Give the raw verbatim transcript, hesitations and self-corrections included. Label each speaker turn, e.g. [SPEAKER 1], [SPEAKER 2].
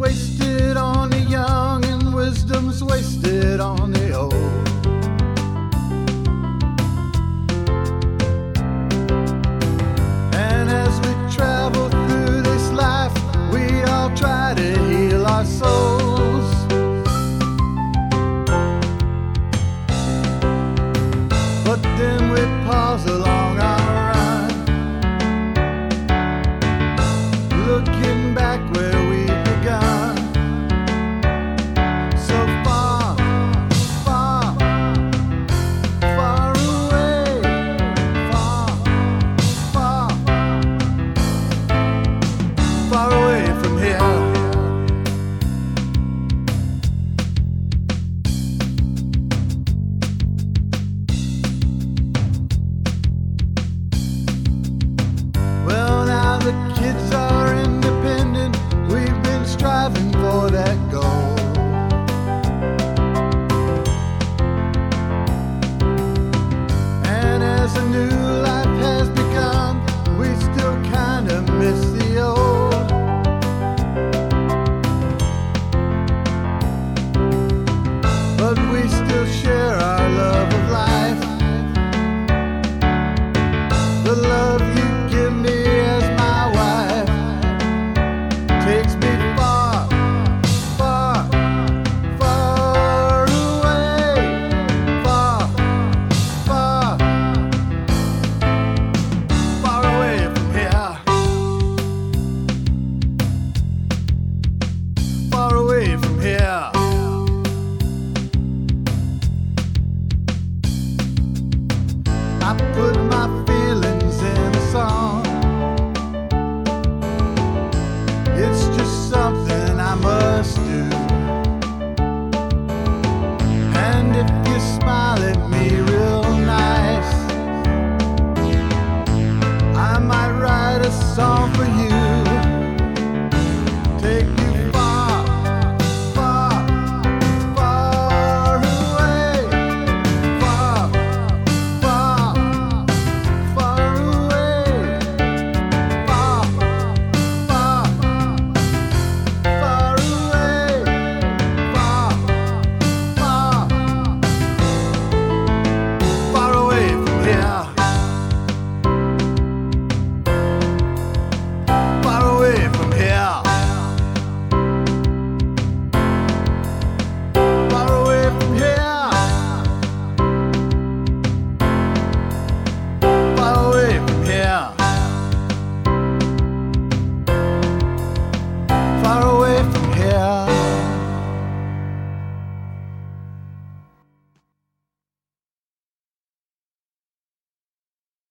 [SPEAKER 1] wasted on the young and wisdom's wasted on the old. And as we travel through this life, we all try to heal our souls. But then we pause along our run, looking back where we've begun. So far, far, far away, far, far, far away from here. Well, now the kids are independent. We've been striving for that goal. And as a new life has begun, we still kind of miss the old. But we still share our love of life. The love you give me as my wife takes me far, far, far away, far, far, far away from here, far away from here. I put my feelings in a song. It's just